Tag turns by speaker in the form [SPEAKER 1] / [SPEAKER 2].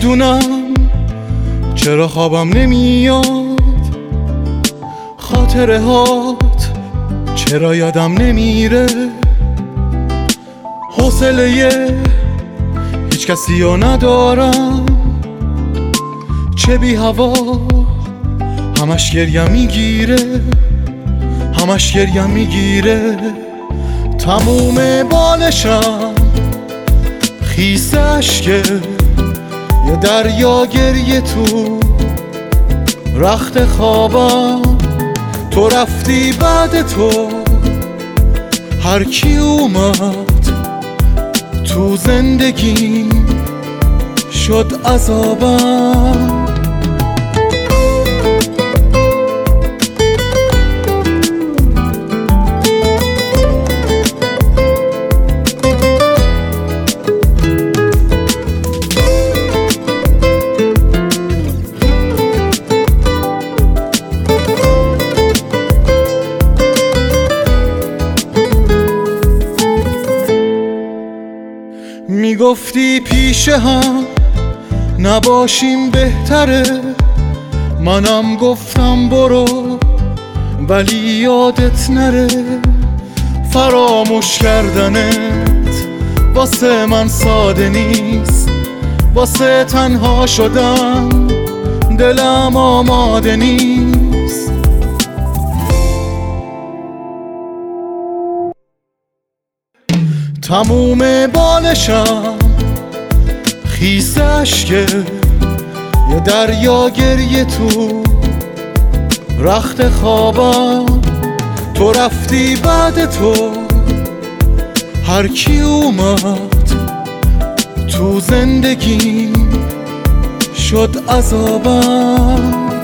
[SPEAKER 1] نمیدونم چرا خوابم نمیاد، خاطره هات چرا یادم نمیره، حوصله هیچ کسی رو ندارم، چه بی هوا همش گریم میگیره، همش گریم میگیره. تموم بالشم خیس اشکه، یه دریا گریه تو رخت خوابم. تو رفتی بعد تو هر کی اومد تو زندگی شد عذابم. میگفتی پیشه هم نباشیم بهتره، منم گفتم برو ولی یادت نره. فراموش کردنت واسه من ساده نیست، واسه تنها شدن دلم آماده نیست. تموم بالشم خیس اشکه، یه دریا گریه تو رخت خوابم. تو رفتی بعد تو هر کی اومد تو زندگی شد عذابم.